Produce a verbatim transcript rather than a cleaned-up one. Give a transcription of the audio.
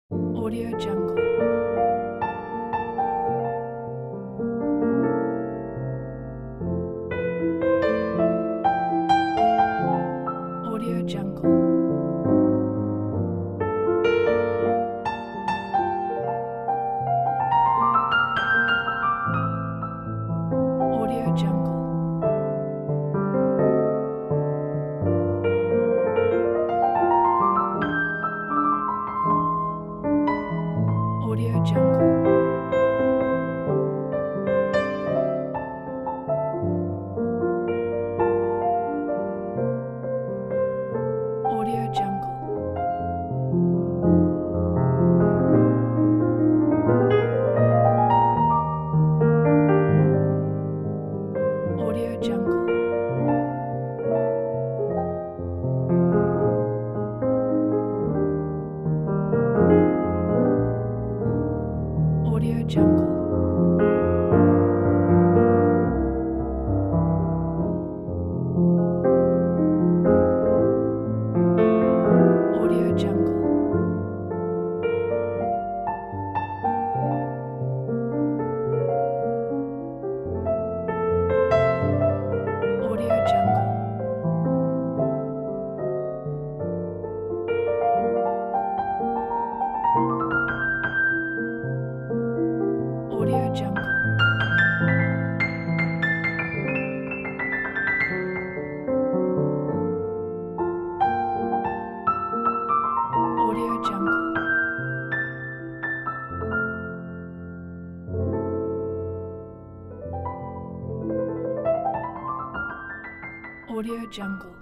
Audio Jungle. Audio Jungle. Audio Jungle. Audio Jungle. Audio Jungle. Audio Jungle. Audio Jungle. Audio Jungle. Audio Jungle. Audio Jungle. Audio Jungle. Audio Jungle.